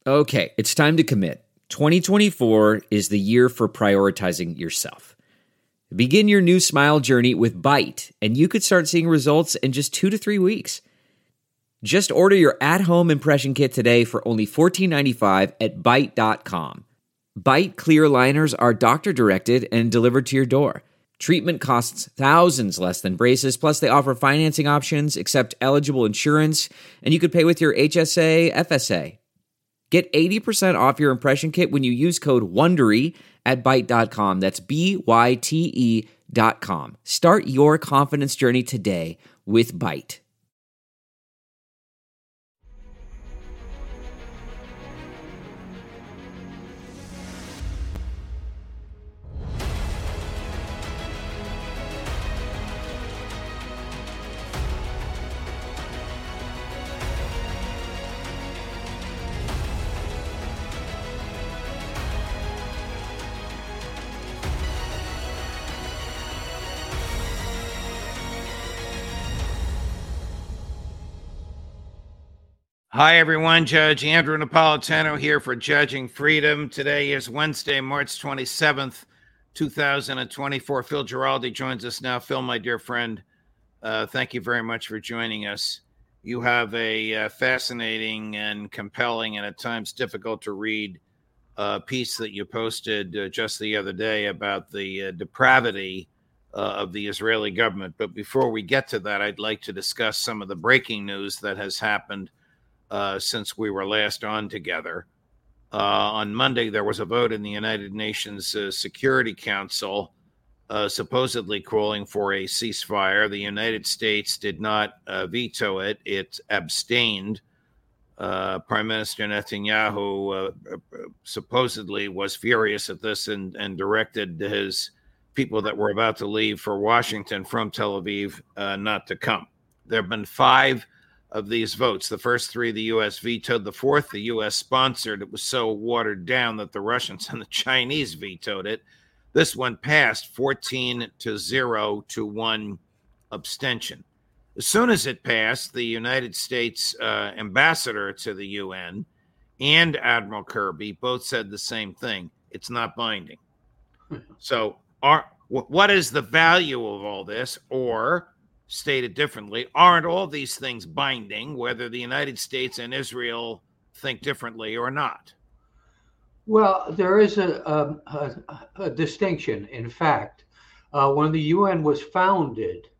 Okay, it's time to commit. 2024 is the year for prioritizing yourself. Begin your new smile journey with Byte, and you could start seeing results in just 2 to 3 weeks. Just order your at-home impression kit today for only $14.95 at Byte.com. Byte clear liners are doctor-directed and delivered to your door. Treatment costs thousands less than braces, plus they offer financing options, accept eligible insurance, and you could pay with your HSA, FSA. Get 80% off your impression kit when you use code WONDERY at Byte.com. That's BYTE.com. Start your confidence journey today with Byte. Hi, everyone. Judge Andrew Napolitano here for Judging Freedom. Today is Wednesday, March 27th, 2024. Phil Giraldi joins us now. Phil, my dear friend, thank you very much for joining us. You have a fascinating and compelling and at times difficult to read piece that you posted just the other day about the depravity of the Israeli government. But before we get to that, I'd like to discuss some of the breaking news that has happened since we were last on together. On Monday, there was a vote in the United Nations Security Council supposedly calling for a ceasefire. The United States did not veto it. It abstained. Prime Minister Netanyahu supposedly was furious at this and directed his people that were about to leave for Washington from Tel Aviv not to come. There have been 5 of these votes. The first 3 the U.S. vetoed. The fourth the U.S. sponsored. It was so watered down that the Russians and the Chinese vetoed it. This one passed 14-0 to 1 abstention. As soon as it passed, the United States ambassador to the UN and Admiral Kirby both said the same thing. It's not binding. So what is the value of all this? Or stated differently, aren't all these things binding, whether the United States and Israel think differently or not? Well, there is a distinction. In fact, when the UN was founded,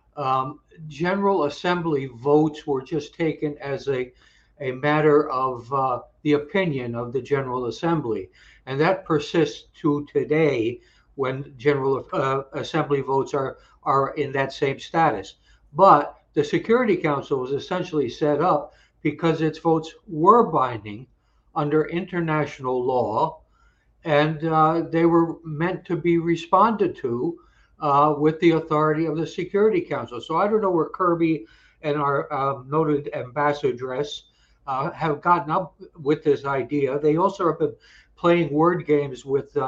General Assembly votes were just taken as a matter of the opinion of the General Assembly. And that persists to today when General Assembly votes are in that same status. But the Security Council was essentially set up because its votes were binding under international law, and they were meant to be responded to with the authority of the Security Council. So I don't know where Kirby and our noted ambassadress have gotten up with this idea. They also have been playing word games with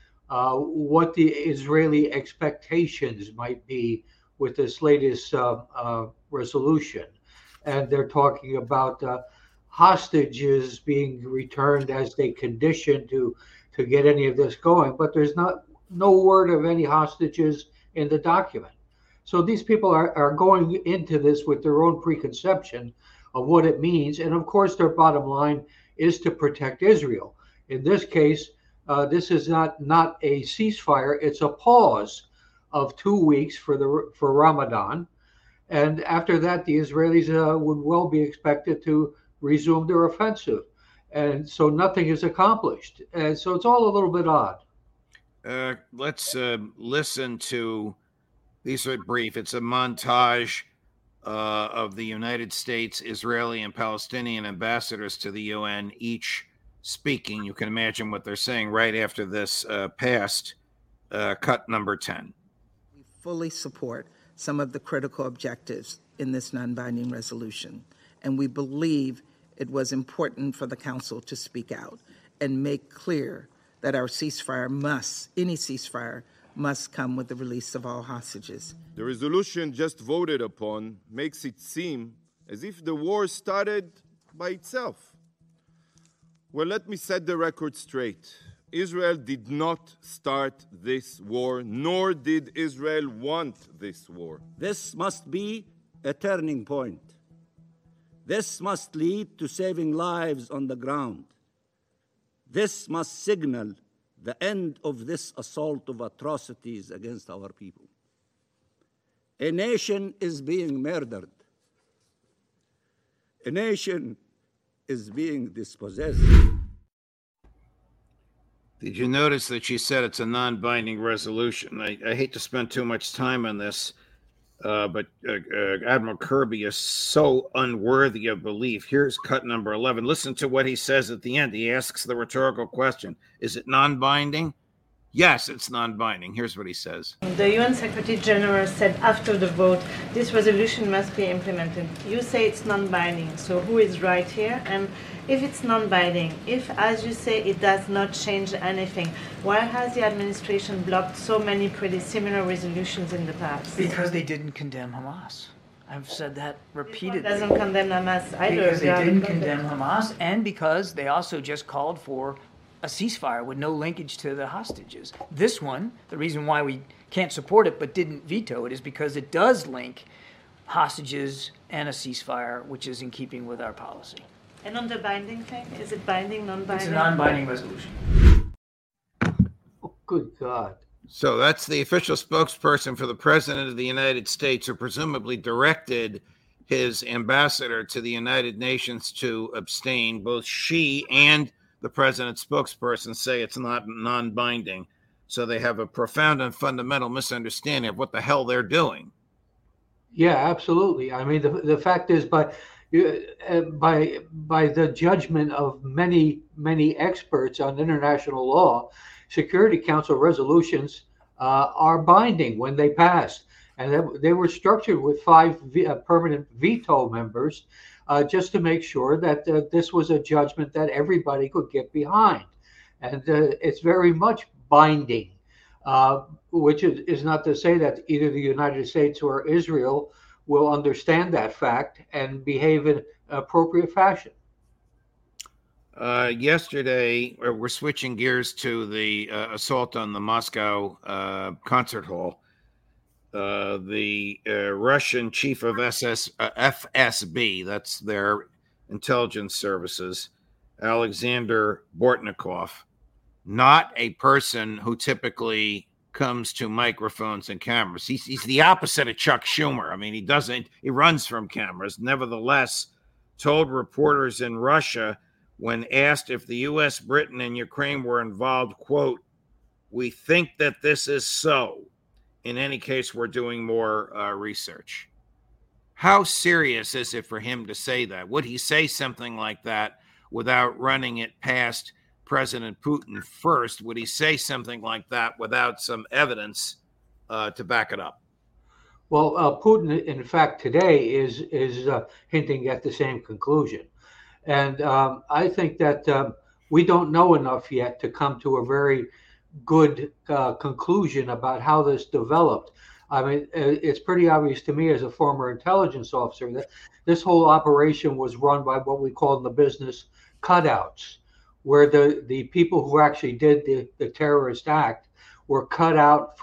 what the Israeli expectations might be with this latest resolution. And they're talking about hostages being returned as they condition to get any of this going. But there's no word of any hostages in the document. So these people are going into this with their own preconception of what it means. And of course, their bottom line is to protect Israel. In this case, this is not a ceasefire. It's a pause of 2 weeks for Ramadan. And after that, the Israelis would well be expected to resume their offensive. And so nothing is accomplished. And so it's all a little bit odd. Let's listen to, these are brief. It's a montage of the United States, Israeli, and Palestinian ambassadors to the UN, each speaking. You can imagine what they're saying right after this passed. Cut number 10. We fully support some of the critical objectives in this non-binding resolution, and we believe it was important for the Council to speak out and make clear that our any ceasefire must come with the release of all hostages. The resolution just voted upon makes it seem as if the war started by itself. Well, let me set the record straight. Israel did not start this war, nor did Israel want this war. This must be a turning point. This must lead to saving lives on the ground. This must signal the end of this assault of atrocities against our people. A nation is being murdered. A nation is being dispossessed. Did you notice that she said it's a non-binding resolution? I hate to spend too much time on this, but Admiral Kirby is so unworthy of belief. Here's cut number 11. Listen to what he says at the end. He asks the rhetorical question, is it non-binding? Yes, it's non-binding. Here's what he says. The UN Secretary General said after the vote, this resolution must be implemented. You say it's non-binding, so who is right here? And if it's non-binding, if, as you say, it does not change anything, why has the administration blocked so many pretty similar resolutions in the past? Because they didn't condemn Hamas. I've said that repeatedly. It doesn't condemn Hamas either. Because they didn't condemn Hamas, and because they also just called for a ceasefire with no linkage to the hostages. This one, the reason why we can't support it but didn't veto it is because it does link hostages and a ceasefire, which is in keeping with our policy. And on the binding thing, is it binding, non-binding? It's a non-binding resolution. Oh, good God. So that's the official spokesperson for the President of the United States, who presumably directed his ambassador to the United Nations to abstain. Both she and the president's spokesperson say it's not non-binding. So they have a profound and fundamental misunderstanding of what the hell they're doing. Yeah, absolutely. I mean, the fact is, by the judgment of many experts on international law, Security Council resolutions are binding when they pass, and they were structured with 5 permanent veto members, just to make sure that this was a judgment that everybody could get behind, and it's very much binding. Which is not to say that either the United States or Israel will understand that fact and behave in appropriate fashion. Yesterday, we're switching gears to the assault on the Moscow concert hall. The Russian chief of FSB, that's their intelligence services, Alexander Bortnikov, not a person who typically comes to microphones and cameras. He's the opposite of Chuck Schumer. I mean, he runs from cameras. Nevertheless, told reporters in Russia when asked if the U.S., Britain, and Ukraine were involved, quote, "We think that this is so. In any case, we're doing more research." How serious is it for him to say that? Would he say something like that without running it past President Putin first? Would he say something like that without some evidence to back it up? Well, Putin, in fact, today is hinting at the same conclusion. And I think that we don't know enough yet to come to a very good conclusion about how this developed. I mean, it's pretty obvious to me as a former intelligence officer that this whole operation was run by what we call in the business cutouts, where the people who actually did the terrorist act were cut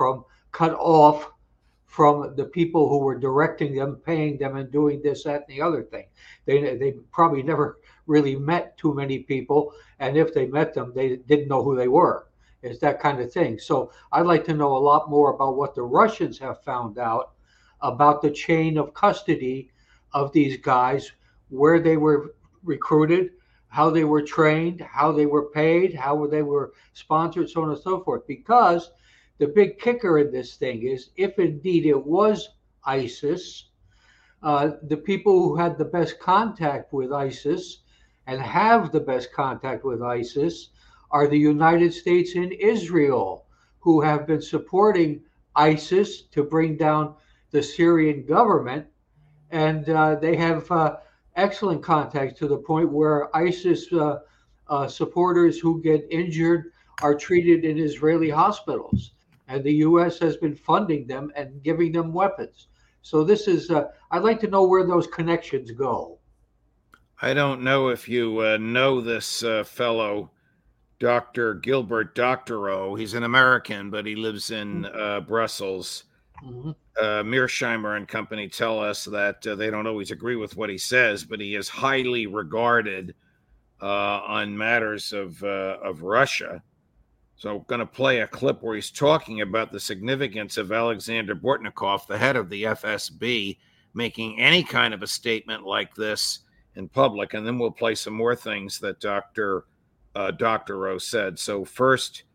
off from the people who were directing them, paying them, and doing this, that, and the other thing. They probably never really met too many people, and if they met them, they didn't know who they were. It's that kind of thing. So I'd like to know a lot more about what the Russians have found out about the chain of custody of these guys, where they were recruited, how they were trained, how they were paid, how they were sponsored, so on and so forth. Because the big kicker in this thing is, if indeed it was ISIS, the people who had the best contact with ISIS and have the best contact with ISIS are the United States and Israel, who have been supporting ISIS to bring down the Syrian government. And they have excellent contacts, to the point where ISIS supporters who get injured are treated in Israeli hospitals. And the U.S. has been funding them and giving them weapons. So this is, I'd like to know where those connections go. I don't know if you know this fellow, Dr. Gilbert Doctorow. He's an American, but he lives in Brussels. Mm-hmm. Mearsheimer and company tell us that they don't always agree with what he says, but he is highly regarded on matters of Russia. So I'm going to play a clip where he's talking about the significance of Alexander Bortnikov, the head of the FSB, making any kind of a statement like this in public, and then we'll play some more things that Dr. Doctorow said. So first,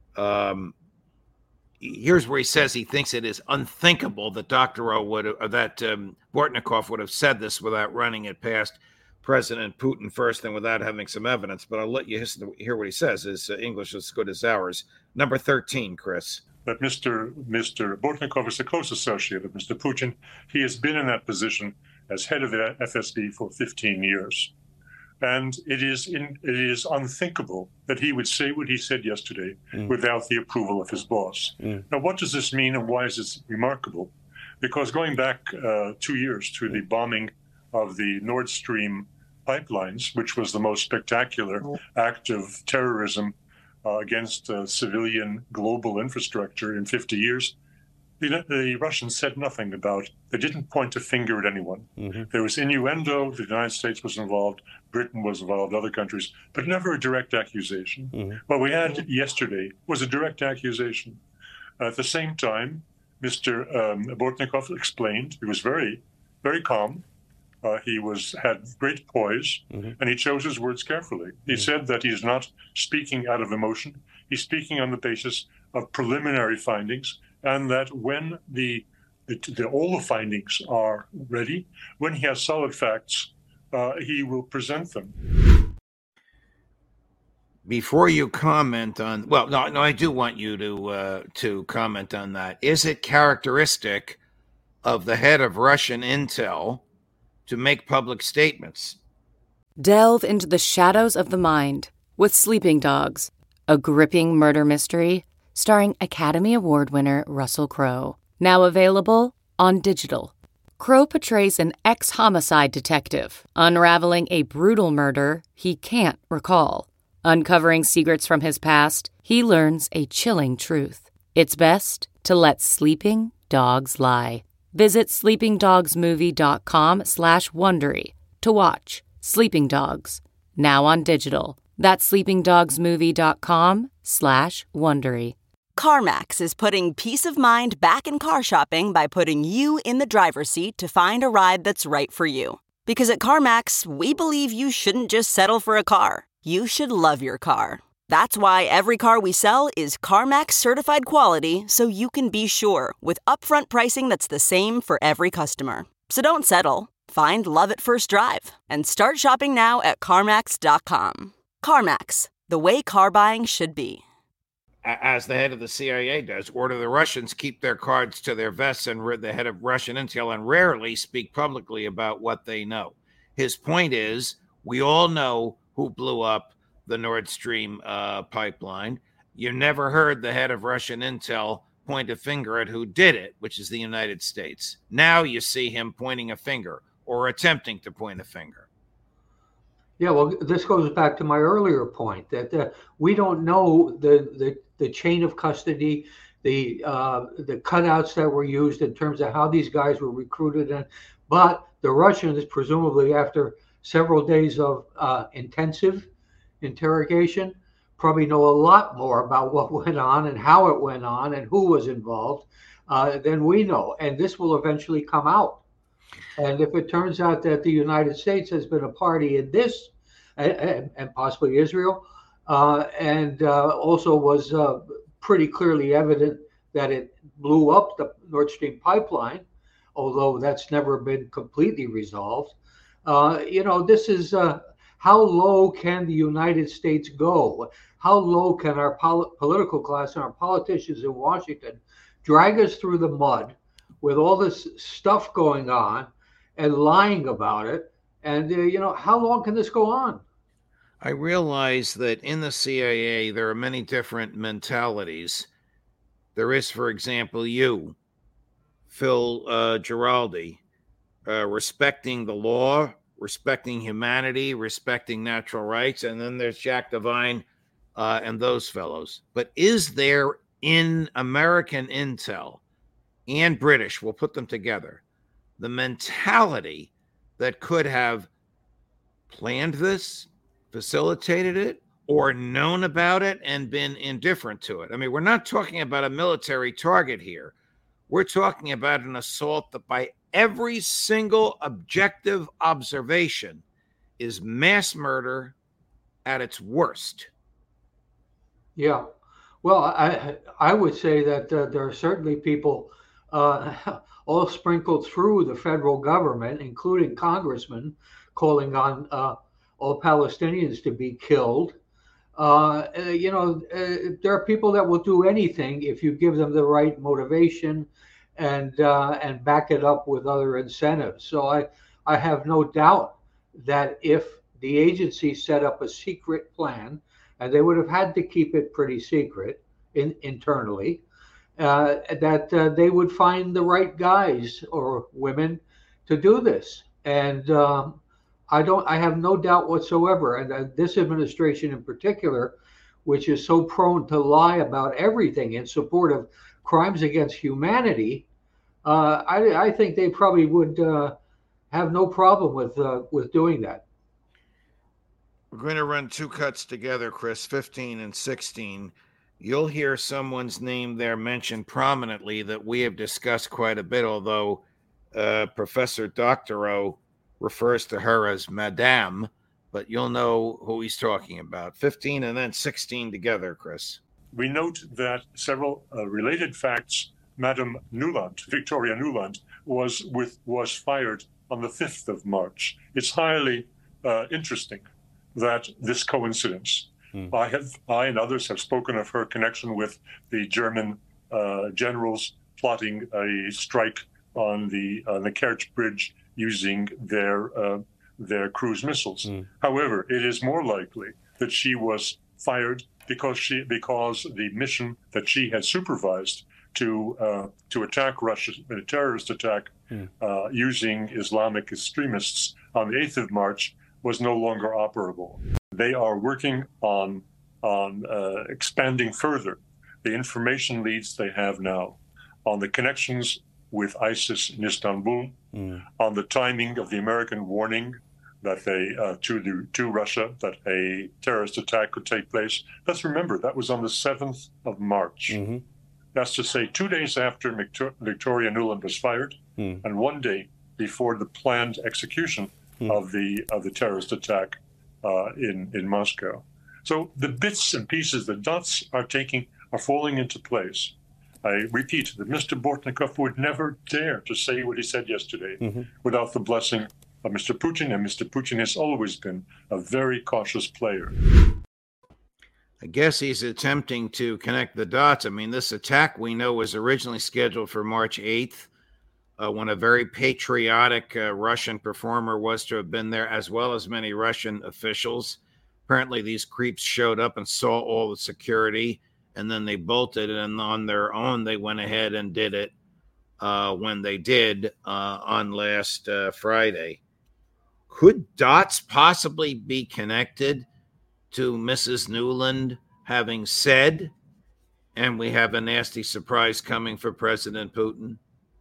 here's where he says he thinks it is unthinkable that Bortnikov would have said this without running it past President Putin first and without having some evidence. But I'll let you hear what he says. His English is as good as ours. Number 13, Chris. That Mr. Bortnikov is a close associate of Mr. Putin. He has been in that position as head of the FSB for 15 years. And it is unthinkable that he would say what he said yesterday without the approval of his boss. Now, what does this mean and why is this remarkable? Because going back 2 years to the bombing of the Nord Stream pipelines, which was the most spectacular act of terrorism against civilian global infrastructure in 50 years, the Russians said nothing about, they didn't point a finger at anyone. There was innuendo, the United States was involved, Britain was involved, other countries, but never a direct accusation. What we had yesterday was a direct accusation. At the same time, Mr. Bortnikov explained, he was very, very calm. He had great poise, and he chose his words carefully. He said that he's not speaking out of emotion. He's speaking on the basis of preliminary findings, and that when all the findings are ready, when he has solid facts, he will present them. Before you comment on, well, no, I do want you to comment on that. Is it characteristic of the head of Russian intel to make public statements? Delve into the shadows of the mind with Sleeping Dogs, a gripping murder mystery starring Academy Award winner Russell Crowe. Now available on digital. Crowe portrays an ex-homicide detective unraveling a brutal murder he can't recall. Uncovering secrets from his past, he learns a chilling truth. It's best to let sleeping dogs lie. Visit sleepingdogsmovie.com/Wondery to watch Sleeping Dogs, now on digital. That's sleepingdogsmovie.com/Wondery. CarMax is putting peace of mind back in car shopping by putting you in the driver's seat to find a ride that's right for you. Because at CarMax, we believe you shouldn't just settle for a car. You should love your car. That's why every car we sell is CarMax certified quality, so you can be sure with upfront pricing that's the same for every customer. So don't settle. Find love at first drive and start shopping now at CarMax.com. CarMax, the way car buying should be. As the head of the CIA does, order the Russians keep their cards to their vests, and the head of Russian intel, and rarely speak publicly about what they know. His point is, we all know who blew up the Nord Stream pipeline. You never heard the head of Russian intel point a finger at who did it, which is the United States. Now you see him pointing a finger or attempting to point a finger. Yeah, well, this goes back to my earlier point that we don't know the chain of custody, the cutouts that were used in terms of how these guys were recruited, but the Russians, presumably after several days of intensive interrogation, probably know a lot more about what went on and how it went on and who was involved than we know, and this will eventually come out. And if it turns out that the United States has been a party in this, and possibly Israel, and also was pretty clearly evident that it blew up the Nord Stream pipeline, although that's never been completely resolved. This is how low can the United States go? How low can our political class and our politicians in Washington drag us through the mud with all this stuff going on and lying about it? And, how long can this go on? I realize that in the CIA, there are many different mentalities. There is, for example, you, Phil Giraldi, respecting the law, respecting humanity, respecting natural rights, and then there's Jack Devine and those fellows. But is there in American intel and British, we'll put them together, the mentality that could have planned this, facilitated it, or known about it and been indifferent to it? I mean, we're not talking about a military target here. We're talking about an assault that by every single objective observation is mass murder at its worst. Yeah. Well, I would say that there are certainly people all sprinkled through the federal government, including congressmen, calling on all Palestinians to be killed. There are people that will do anything if you give them the right motivation and back it up with other incentives. So I have no doubt that if the agency set up a secret plan, and they would have had to keep it pretty secret internally, that they would find the right guys or women to do this. And I have no doubt whatsoever. And this administration in particular, which is so prone to lie about everything in support of crimes against humanity, I think they probably would have no problem with doing that. We're going to run two cuts together, Chris, 15 and 16. You'll hear someone's name there mentioned prominently that we have discussed quite a bit, although Professor Doctorow refers to her as Madame, but you'll know who he's talking about. 15 and then 16 together, Chris. We note that several related facts. Madame Nuland, Victoria Nuland, was fired on the 5th of March. It's highly interesting that this coincidence. I and others have spoken of her connection with the German generals plotting a strike on the Kerch Bridge using their cruise missiles. However, it is more likely that she was fired because the mission that she had supervised to attack Russia in a terrorist attack using Islamic extremists on the 8th of March was no longer operable. They are working on expanding further the information leads they have now on the connections with ISIS in Istanbul, on the timing of the American warning that to Russia that a terrorist attack could take place. Let's remember that was on the 7th of March. That's to say 2 days after Victoria Nuland was fired, and 1 day before the planned execution of the terrorist attack in Moscow. So the bits and pieces, the dots are falling into place. I repeat that Mr. Bortnikov would never dare to say what he said yesterday without the blessing of Mr. Putin, and Mr. Putin has always been a very cautious player. I guess he's attempting to connect the dots. I mean, this attack we know was originally scheduled for March 8th, when a very patriotic Russian performer was to have been there, as well as many Russian officials. Apparently, these creeps showed up and saw all the security, and then they bolted, and on their own, they went ahead and did it when they did on last Friday. Could dots possibly be connected to Mrs. Nuland having said, and we have a nasty surprise coming for President Putin?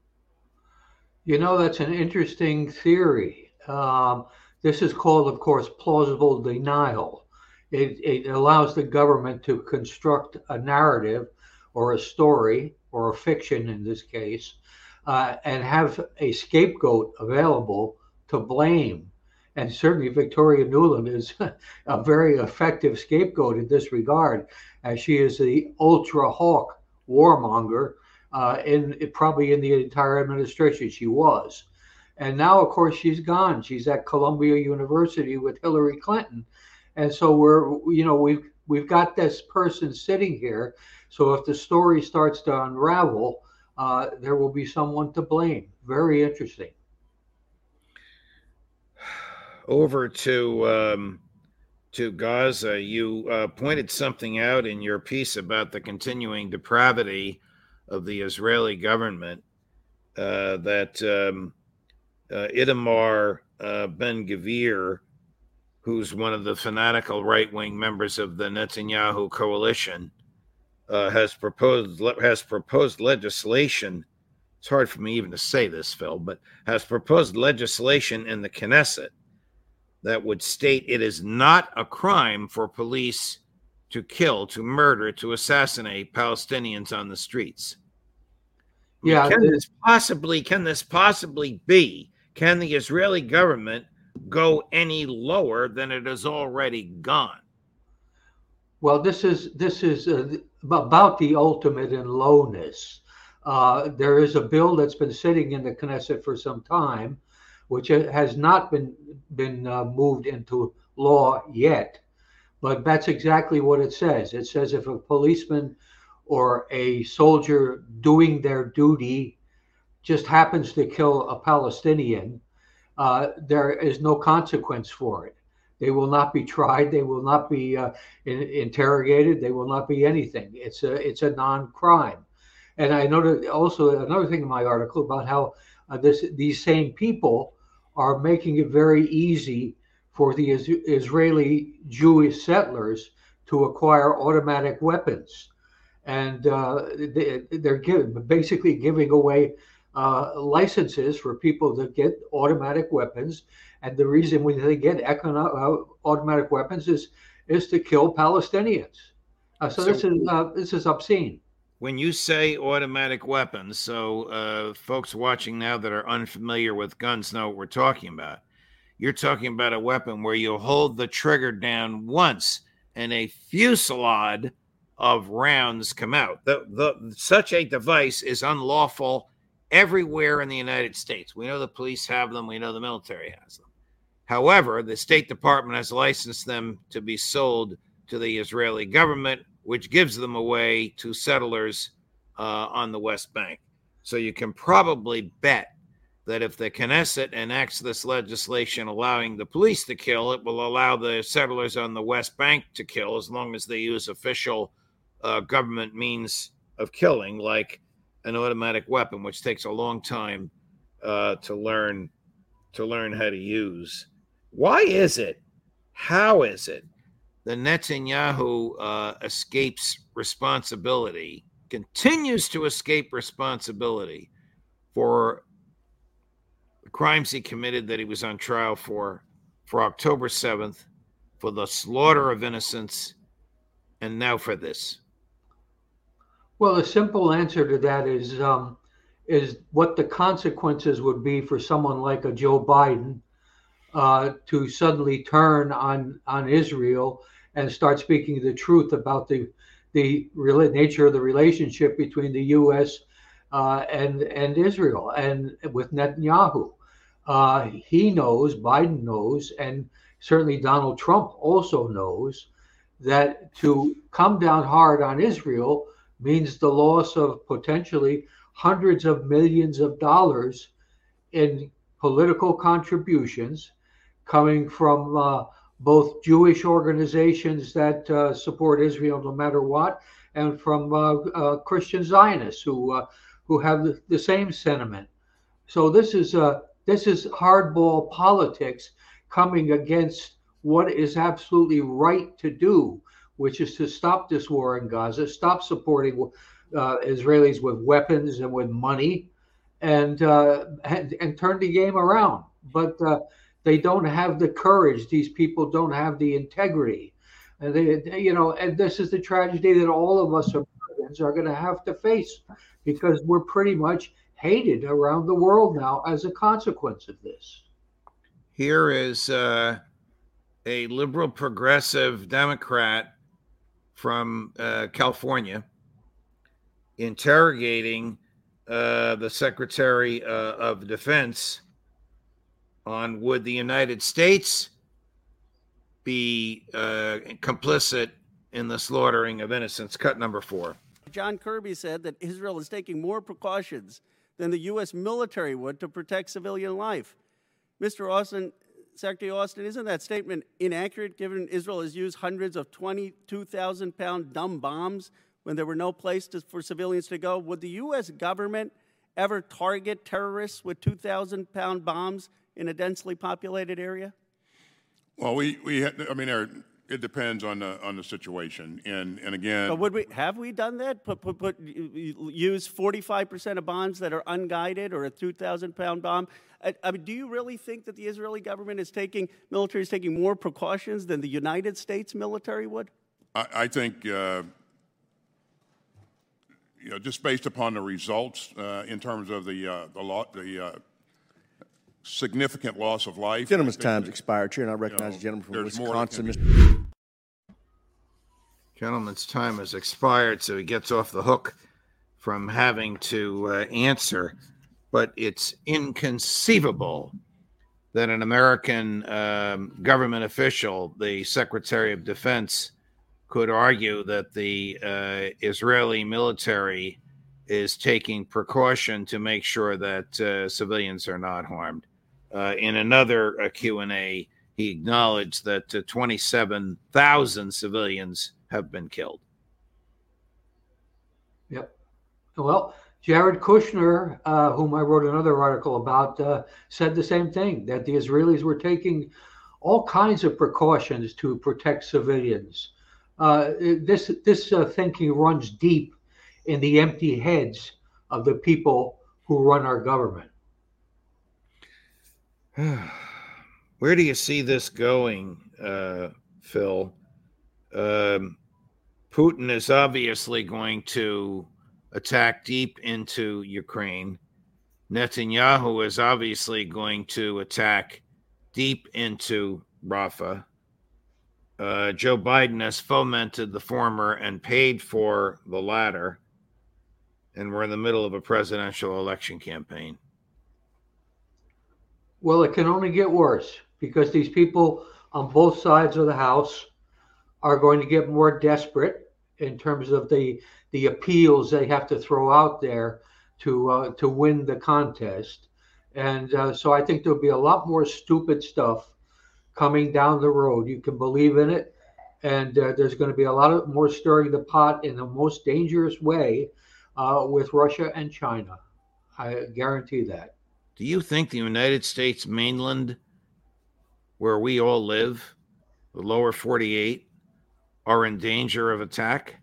You know, that's an interesting theory. This is called, of course, plausible denial. It allows the government to construct a narrative or a story or a fiction in this case, and have a scapegoat available to blame. And certainly Victoria Nuland is a very effective scapegoat in this regard, as she is the ultra hawk warmonger probably in the entire administration. She was. And now, of course, she's gone. She's at Columbia University with Hillary Clinton. And so we've got this person sitting here. So if the story starts to unravel, there will be someone to blame. Very interesting. Over to Gaza, you pointed something out in your piece about the continuing depravity of the Israeli government, that Itamar Ben-Gvir, who's one of the fanatical right-wing members of the Netanyahu coalition, has proposed legislation. It's hard for me even to say this, Phil, but has proposed legislation in the Knesset that would state it is not a crime for police to kill, to murder, to assassinate Palestinians on the streets. Yeah. Can this possibly be? Can the Israeli government go any lower than it has already gone? Well, this is about the ultimate in lowness. There is a bill that's been sitting in the Knesset for some time, which has not been moved into law yet. But that's exactly what it says. It says if a policeman or a soldier doing their duty just happens to kill a Palestinian, there is no consequence for it. They will not be tried. They will not be interrogated. They will not be anything. It's a non-crime. And I noted also another thing in my article about how these same people are making it very easy for the Israeli Jewish settlers to acquire automatic weapons. And they're basically giving away licenses for people to get automatic weapons. And the reason when they get automatic weapons is to kill Palestinians. So this is obscene. When you say automatic weapons, so folks watching now that are unfamiliar with guns know what we're talking about. You're talking about a weapon where you hold the trigger down once and a fusillade of rounds come out. Such a device is unlawful everywhere in the United States. We know the police have them. We know the military has them. However, the State Department has licensed them to be sold to the Israeli government, which gives them away to settlers on the West Bank. So you can probably bet that if the Knesset enacts this legislation allowing the police to kill, it will allow the settlers on the West Bank to kill as long as they use official government means of killing, like an automatic weapon, which takes a long time to learn how to use. Why is it? How is it that Netanyahu escapes responsibility, continues to escape responsibility for the crimes he committed that he was on trial for October 7th, for the slaughter of innocents, and now for this? Well, the simple answer to that is what the consequences would be for someone like a Joe Biden to suddenly turn on Israel and start speaking the truth about the nature of the relationship between the U.S. And Israel, and with Netanyahu. He knows, Biden knows, and certainly Donald Trump also knows that to come down hard on Israel means the loss of potentially hundreds of millions of dollars in political contributions coming from both Jewish organizations that support Israel no matter what, and from Christian Zionists who have the same sentiment. So this is hardball politics coming against what is absolutely right to do, which is to stop this war in Gaza, stop supporting Israelis with weapons and with money, and turn the game around. But they don't have the courage. These people don't have the integrity, and and this is the tragedy that all of us Americans are going to have to face, because we're pretty much hated around the world now as a consequence of this. Here is a liberal progressive Democrat from California interrogating the Secretary of Defense on would the United States be complicit in the slaughtering of innocents. Cut number 4. John Kirby said that Israel is taking more precautions than the U.S. military would to protect civilian life. Mr. Austin, Secretary Austin, isn't that statement inaccurate, given Israel has used hundreds of 22,000-pound dumb bombs when there were no place for civilians to go? Would the U.S. government ever target terrorists with 2,000-pound bombs in a densely populated area? Well, it depends on the situation, and again. But have we done that? Use 45% of bombs that are unguided or a 2,000-pound bomb? I mean, do you really think that the Israeli government military is taking more precautions than the United States military would? I think, just based upon the results in terms of the significant loss of life. Gentleman's time's expired. Chair, and I recognize the gentleman from Wisconsin. Gentleman's time has expired, so he gets off the hook from having to answer. But it's inconceivable that an American government official, the Secretary of Defense, could argue that the Israeli military is taking precaution to make sure that civilians are not harmed. In another Q&A, he acknowledged that 27,000 civilians have been killed. Yep. Well, Jared Kushner, whom I wrote another article about, said the same thing, that the Israelis were taking all kinds of precautions to protect civilians. This thinking runs deep in the empty heads of the people who run our government. Where do you see this going, Phil? Putin is obviously going to attack deep into Ukraine. Netanyahu is obviously going to attack deep into Rafah. Joe Biden has fomented the former and paid for the latter. And we're in the middle of a presidential election campaign. Well, it can only get worse because these people on both sides of the house are going to get more desperate in terms of the appeals they have to throw out there to win the contest. And so I think there'll be a lot more stupid stuff coming down the road. You can believe in it. And there's going to be a lot more stirring the pot in the most dangerous way with Russia and China. I guarantee that. Do you think the United States mainland, where we all live, the lower 48, are in danger of attack?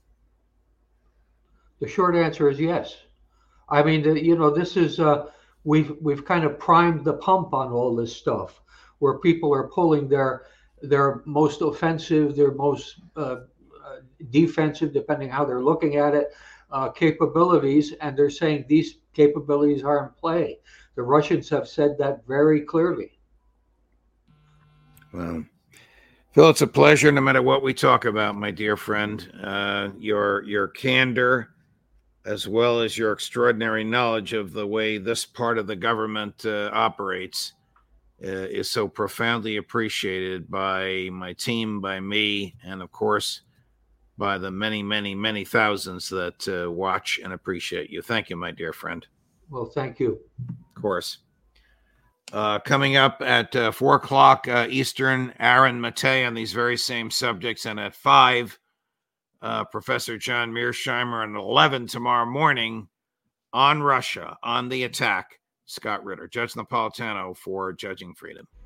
The short answer is yes. I mean, this is we've kind of primed the pump on all this stuff, where people are pulling their most offensive, their most defensive, depending how they're looking at it, capabilities, and they're saying these capabilities are in play. The Russians have said that very clearly. Well, Phil, it's a pleasure no matter what we talk about, my dear friend. Your candor, as well as your extraordinary knowledge of the way this part of the government operates, is so profoundly appreciated by my team, by me, and of course, by the many, many, many thousands that watch and appreciate you. Thank you, my dear friend. Well, thank you. Of course. Coming up at 4 o'clock Eastern, Aaron Maté on these very same subjects, and at 5, Professor John Mearsheimer, and 11 tomorrow morning on Russia, on the attack, Scott Ritter. Judge Napolitano for Judging Freedom.